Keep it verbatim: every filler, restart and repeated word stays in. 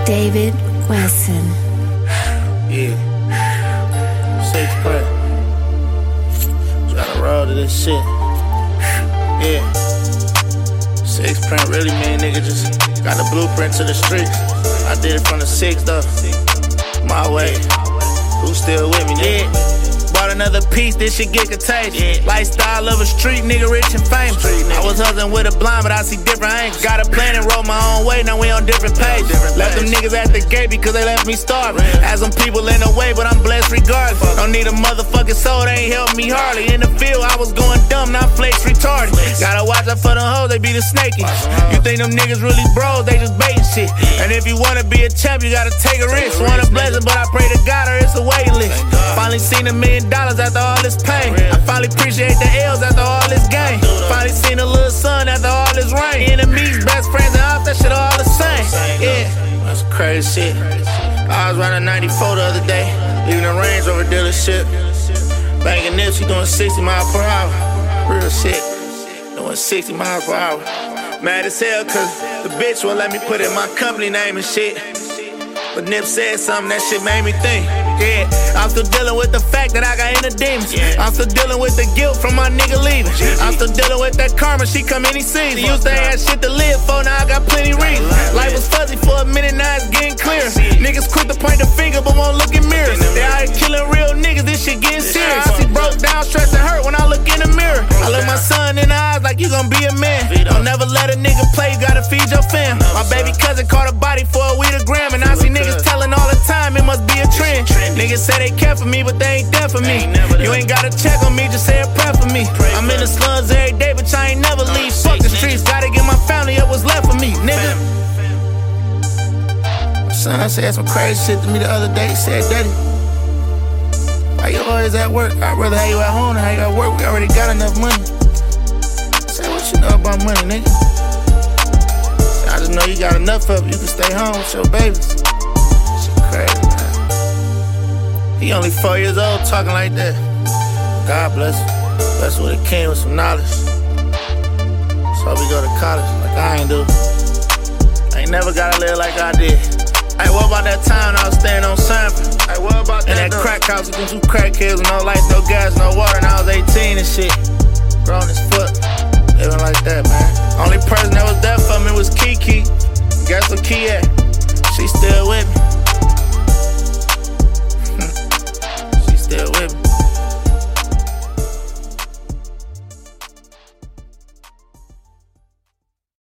David Wesson. Yeah. Six print. Tryna roll to this shit. Yeah. Six print really mean nigga just got the blueprint to the streets. I did it from the six though. My way. Who's still with me, nigga? Yeah. Bought another piece, this shit get contagious. Yeah. Lifestyle of a street nigga, rich and famous. Street I was hustling with a blind, but I see different angles. Got a plan and roll my own way, now we on different pages. Different left page. Them niggas at the gate because they left me starving. Real. Had some people in the way, but I'm blessed regardless. Fuck. Don't need a motherfucking soul, they ain't helped me hardly. In the field, I was going dumb, not flex retarded. Flex. Gotta watch out for them hoes, they be the snaky. You think them niggas really bros, they just baiting shit. Yeah. And if you wanna be a champ, you gotta take a take risk. Want a blessing, but I pray to God or it's a waiting list. Finally seen a million dollars after all this pain. I finally appreciate the L's after all this game. Finally seen a little sun after all this rain. Enemies, best friends, and ops, that shit all the same. Yeah, that's crazy shit. I was riding ninety-four the other day, leaving the Range Rover dealership. Banging nips, she doing sixty miles per hour. Real shit, doing sixty miles per hour. Mad as hell, cause the bitch won't let me put in my company name and shit. But Nip said something, that shit made me think. Yeah, I'm still dealing with the fact that I got inner demons. Yeah. I'm still dealing with the guilt from my nigga leaving. I'm still dealing with that karma, she come any season. Used to have shit to live for, now I got plenty reasons. Life was fuzzy for a minute, now it's getting clear. Niggas quick to point the finger, but won't look in mirrors. They out here killing real niggas, this shit getting serious. I see broke down, stressed and hurt when I look in the mirror. I look my son in the eyes like you gon' be a man. Don't never let a nigga play, you gotta feed your fam. My baby cousin caught a body for a weed a gram, and I see niggas telling all the time it must be a trend. Niggas say they care for me, but they ain't there for me. You ain't gotta check on me, just say a prayer for me. I'm in the slums every day, but I ain't never leave. Fuck the streets, gotta get my family up what's left for me, nigga. My son said some crazy shit to me the other day. He said, Daddy, why you always at work? I'd rather have you at home than how you at work. We already got enough money. I said, what you know about money, nigga? I just know you got enough of it. You can stay home with your babies. Crazy, man. He only four years old talking like that. God bless him. Bless him with a king with some knowledge. So we go to college like I ain't do. I ain't never gotta live like I did. Hey, what about that time I was staying on Sanford? Hey, what about that? In that though? Crack house with them two crack kids with no lights, no gas, no water, and I was eighteen and shit. Grown as fuck. Living like that, man. Only person that was there for me